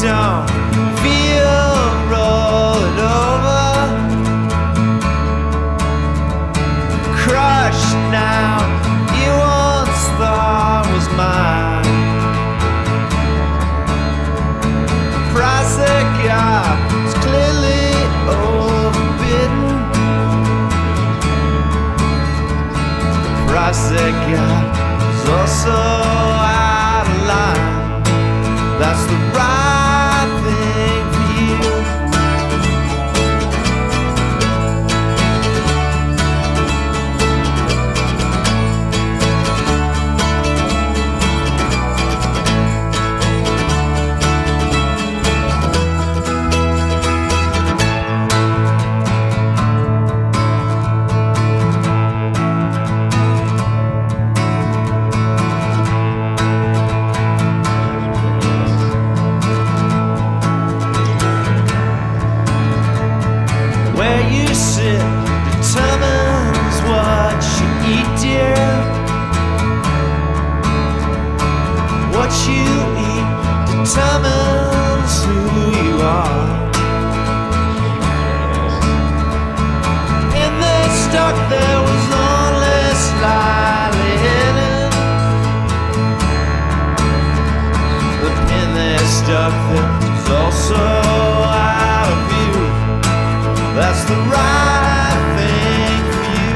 don't feel rolled over, crushed now, you once thought was mine. Price I got is clearly overbidden. The price I got is also out of line. That's the right thing for you. Where you sit determines what you eat, dear. What you eat determines who you are. In the stock there was only slightly hidden. The pin they stuck there was also out of view. That's the right thing for you.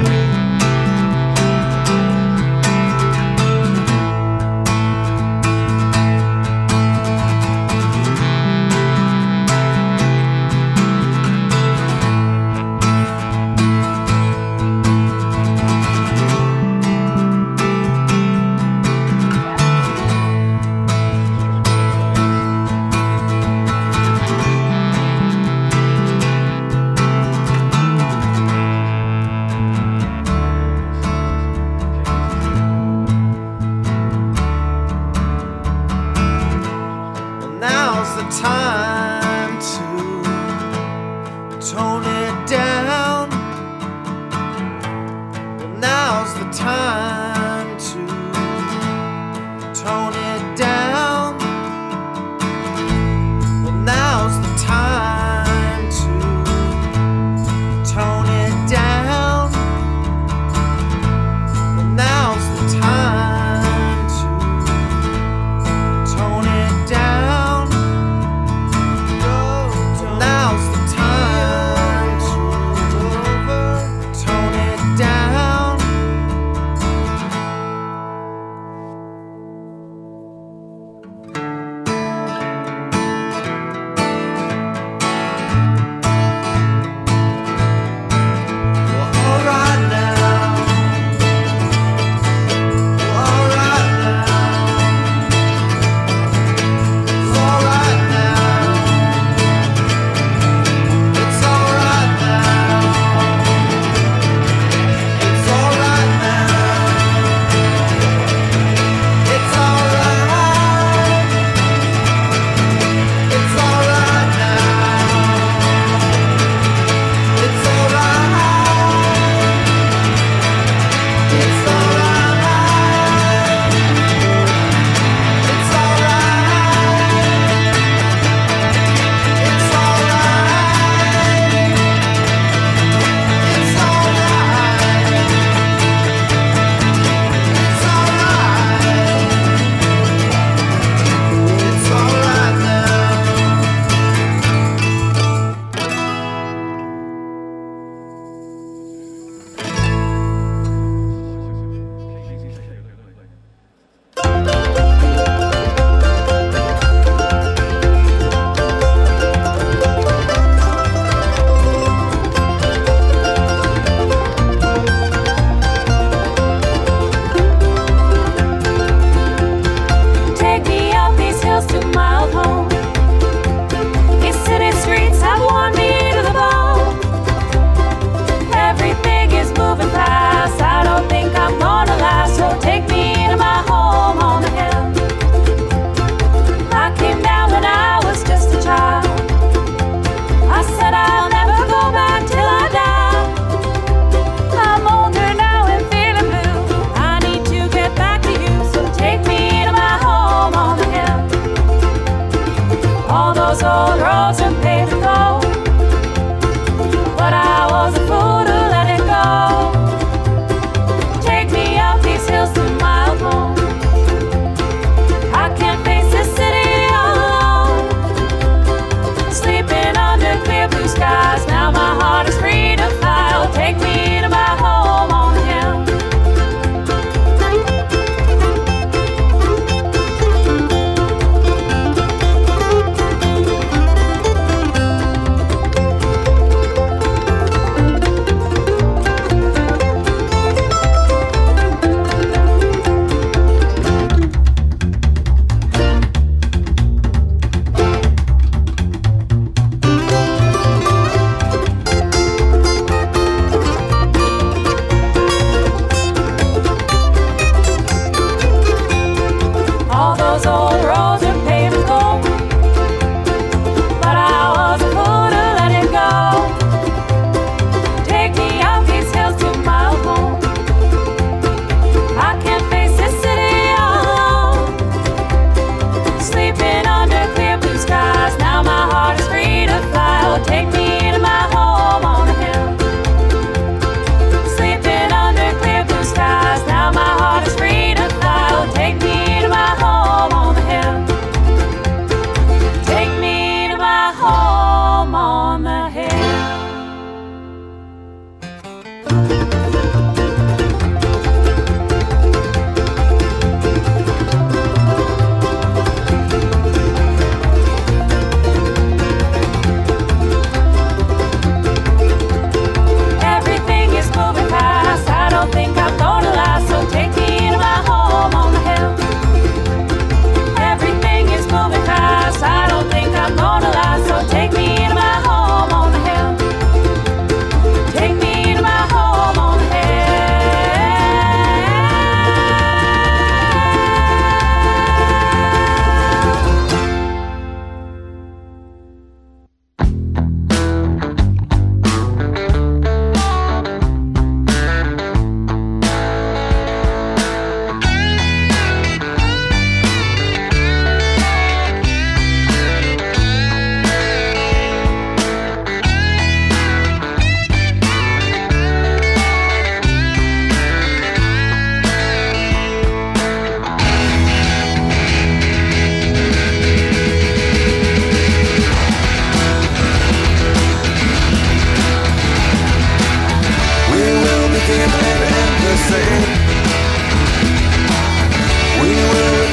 Now's the time to tone it down. Now's the time to tone it down. Now's the time to tone it down. Now's the time to tone it down. Now's the time to tone it down.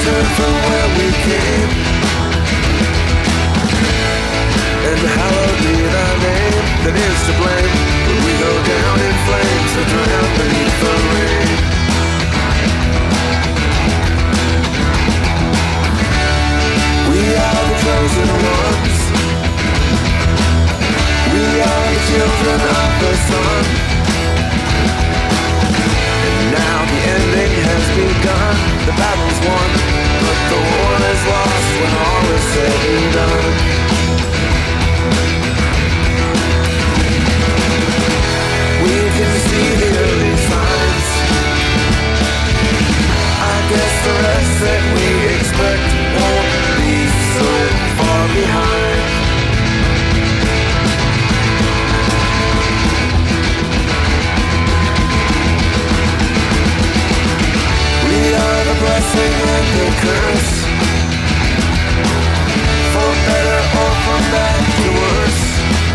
turn from where we came. And hallowed be thy name that is to blame when we go down in flames to drown beneath the rain. We are the chosen ones. We are the children of the sun. And now the ending has begun. The battle's won, but the war is lost when all is said and done. We can see the early signs. I guess the rest that we expect won't be so far behind. We are the blessing and the curse, for better or from bad to worse.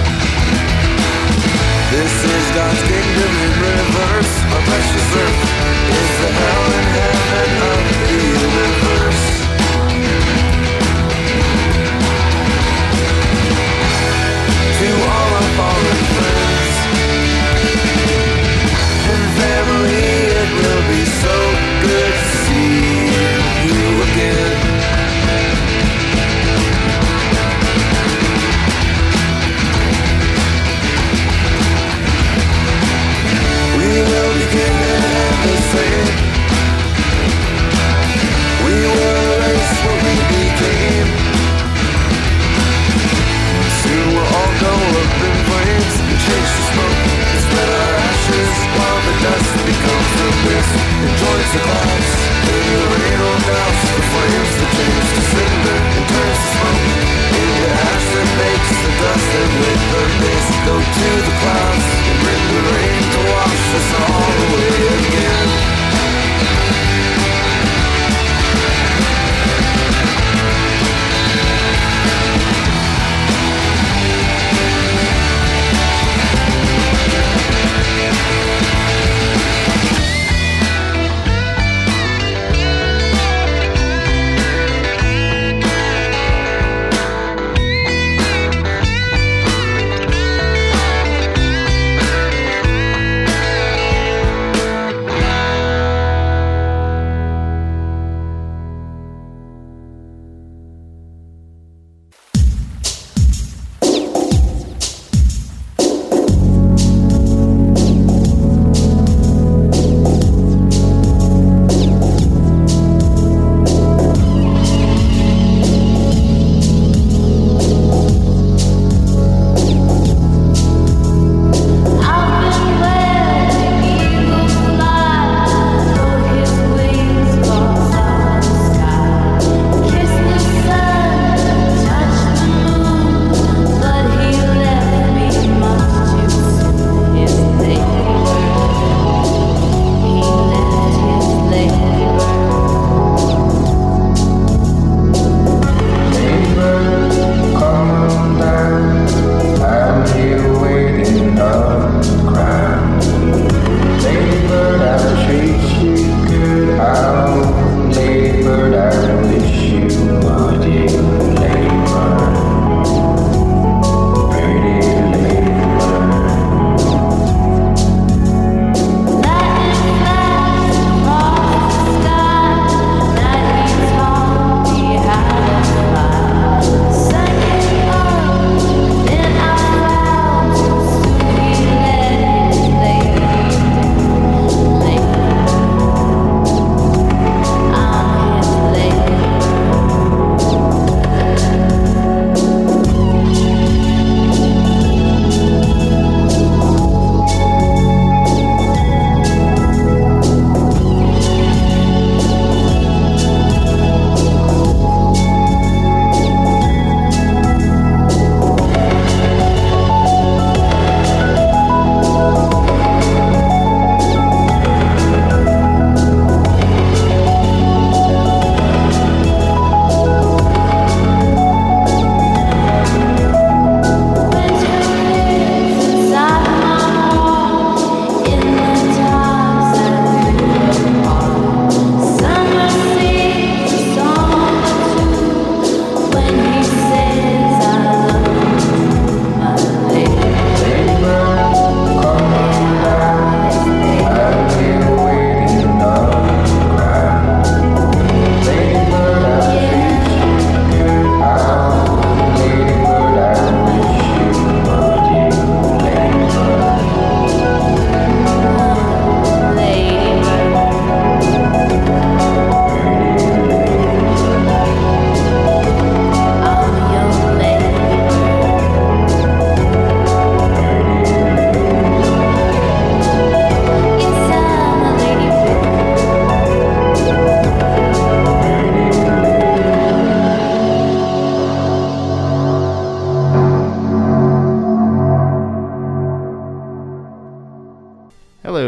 This is God's kingdom in reverse. Our precious earth is the hell and heaven of the universe. To all our fallen friends and family, it will be so good to see you here.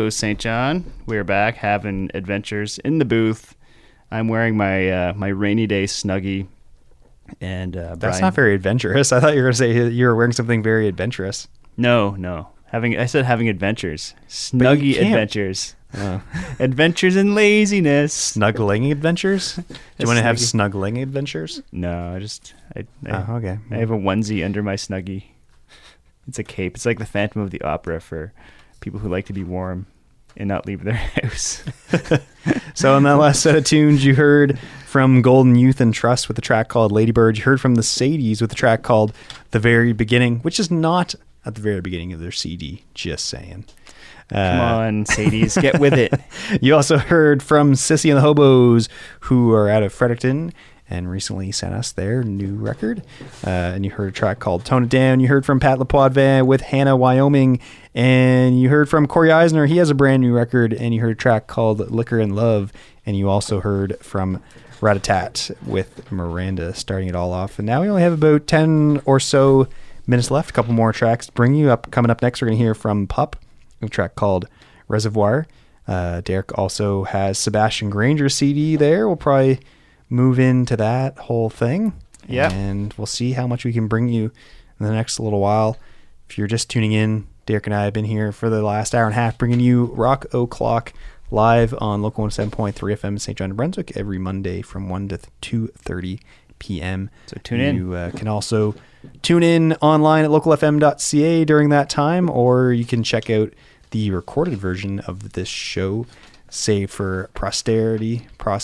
St. John. We're back having adventures in the booth. I'm wearing my my rainy day Snuggie. And That's Brian, not very adventurous. I thought you were going to say you were wearing something very adventurous. No. I said having adventures. Snuggie can't. Adventures. Adventures in laziness. Snuggling adventures? Do you want to have Snuggie. snuggling adventures? No, I Okay. I have a onesie under my Snuggie. It's a cape. It's like the Phantom of the Opera for people who like to be warm and not leave their house. So in that last set of tunes, you heard from Golden Youth and Trust with a track called Ladybird. You heard from the Sadies with a track called The Very Beginning, which is not at the very beginning of their CD, just saying. Come on, Sadies, get with it. You also heard from Sissy and the Hobos, who are out of Fredericton and recently sent us their new record. And you heard a track called Tone It Down. You heard from Pat LaPoidvin with Hannah, Wyoming. And you heard from Corey Eisner. He has a brand new record. And you heard a track called Liquor and Love. And you also heard from Ratatat with Miranda starting it all off. And now we only have about 10 or so minutes left. A couple more tracks to bring you up. Coming up next, we're going to hear from Pup, a track called Reservoir. Derek also has Sebastian Granger's CD there. We'll probably move into that whole thing. Yeah. And we'll see how much we can bring you in the next little while. If you're just tuning in, Derek and I have been here for the last hour and a half bringing you Rock O'Clock live on Local 107.3 FM in St. John, New Brunswick every Monday from 1 to 2:30 p.m. So tune in. You can also tune in online at localfm.ca during that time, or you can check out the recorded version of this show, save for prosperity.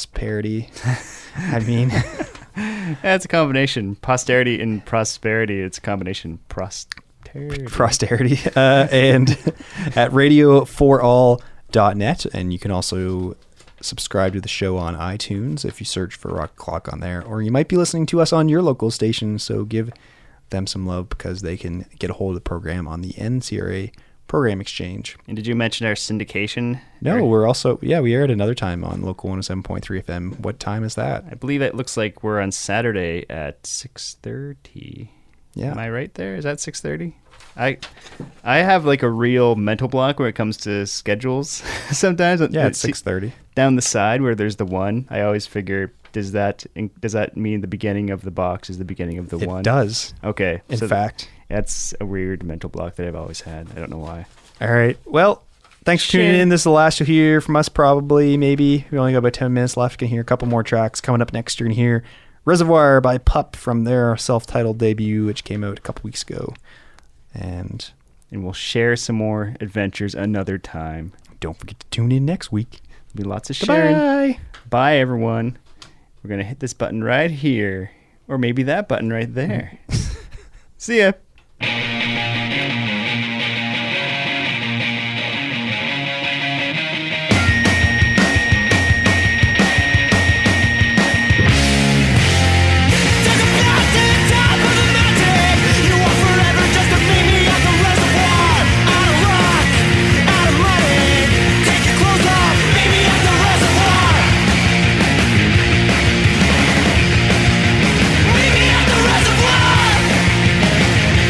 I mean, That's a combination. Posterity and prosperity. It's a combination. posterity. And at radio4all.net. And you can also subscribe to the show on iTunes if you search for Rock Clock on there. Or you might be listening to us on your local station, so give them some love because they can get a hold of the program on the NCRA Program Exchange. And did you mention our syndication? No, we're also, we air it another time on Local 107.3 FM. What time is that? I believe it looks like we're on Saturday at 6:30. Yeah. Am I right there? Is that 6:30? I have like a real mental block when it comes to schedules. Sometimes Yeah, it's 6:30. down the side where there's the one. I always figure, does that mean the beginning of the box is the beginning of the one? It does. Okay. In so fact. that's a weird mental block that I've always had. I don't know why. All right. Well, thanks for tuning in. This is the last you'll hear from us, probably, maybe. We only got about 10 minutes left. You can hear a couple more tracks. Coming up next, you're going to hear Reservoir by Pup from their self-titled debut, which came out a couple weeks ago. And we'll share some more adventures another time. don't forget to tune in next week. There'll be lots of sharing. Bye. Bye, everyone. We're going to hit this button right here. Or maybe that button right there. See ya. Reservoir!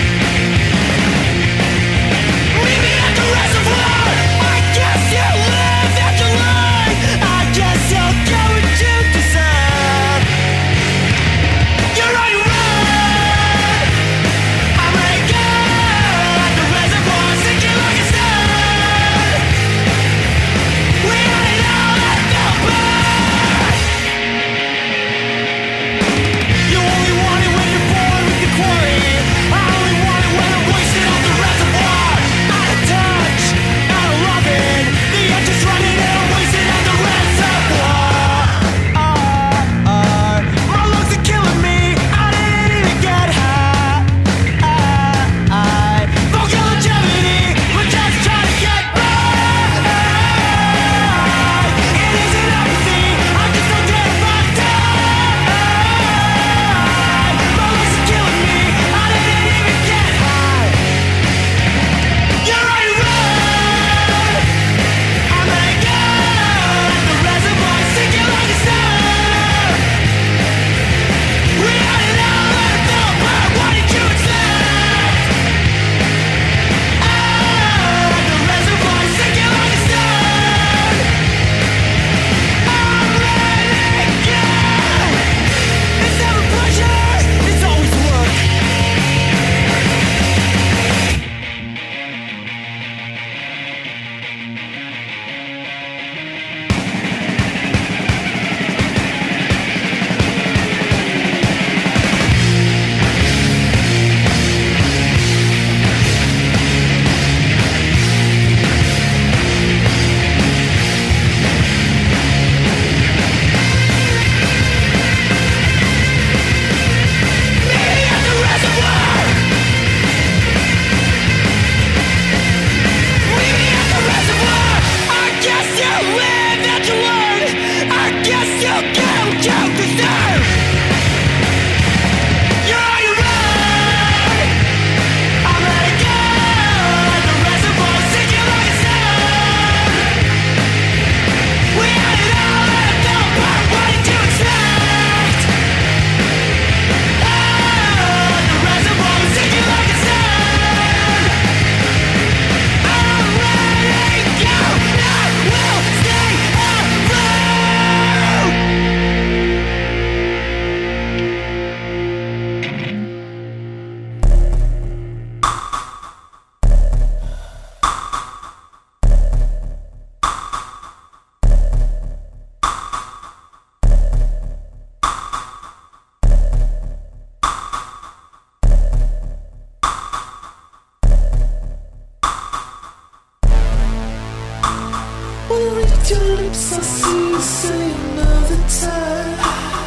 lips, I see you say another time.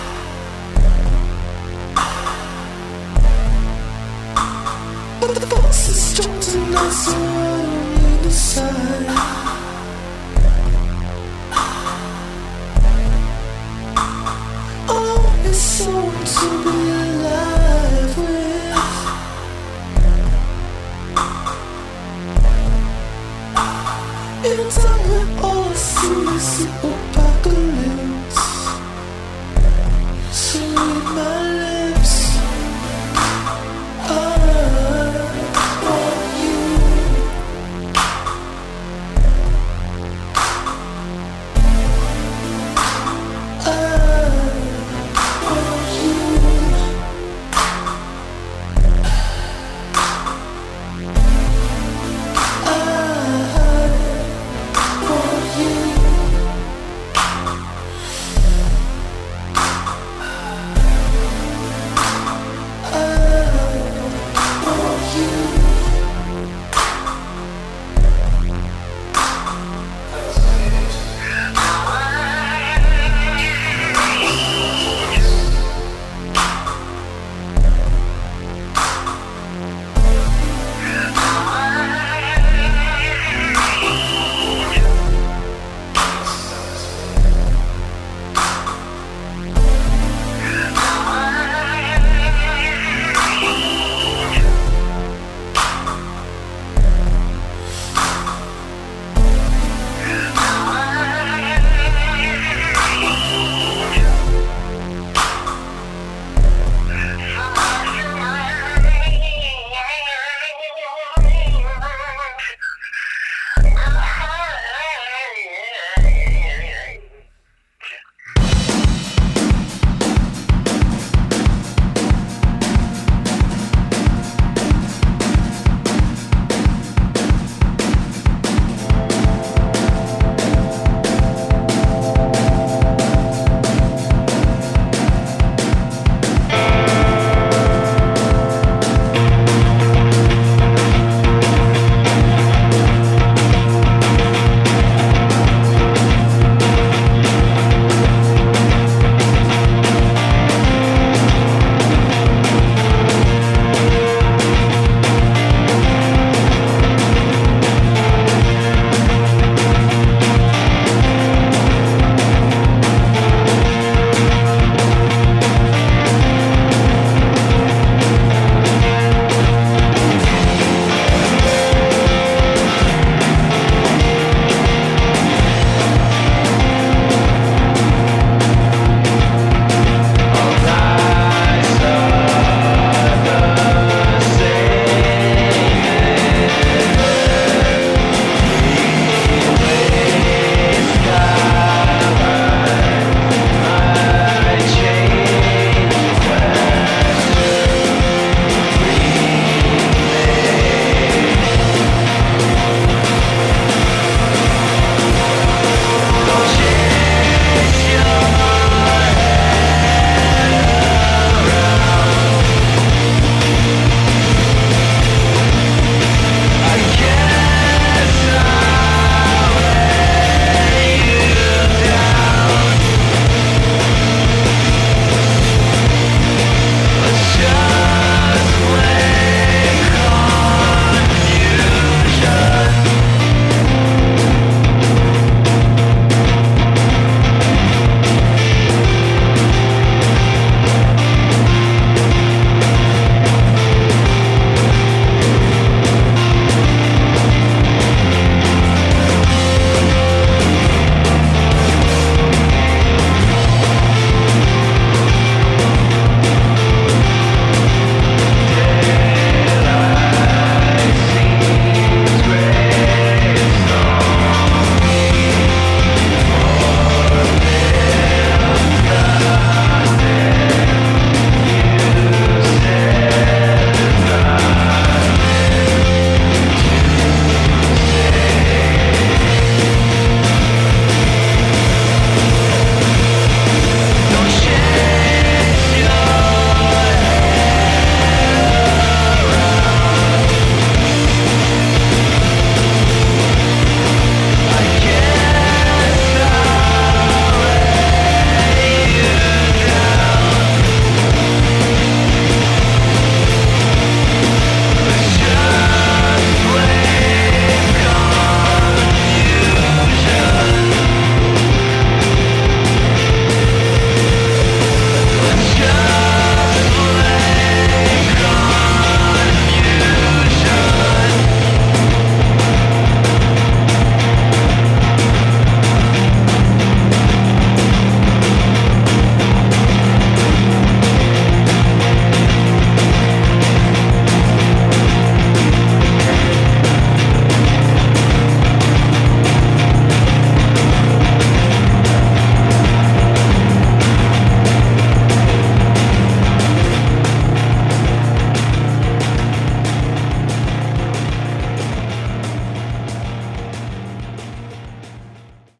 But the box is strong tonight, so I don't need a sign. Oh, it's so to be alive with. In a time when all I see is the apocalypse. So read my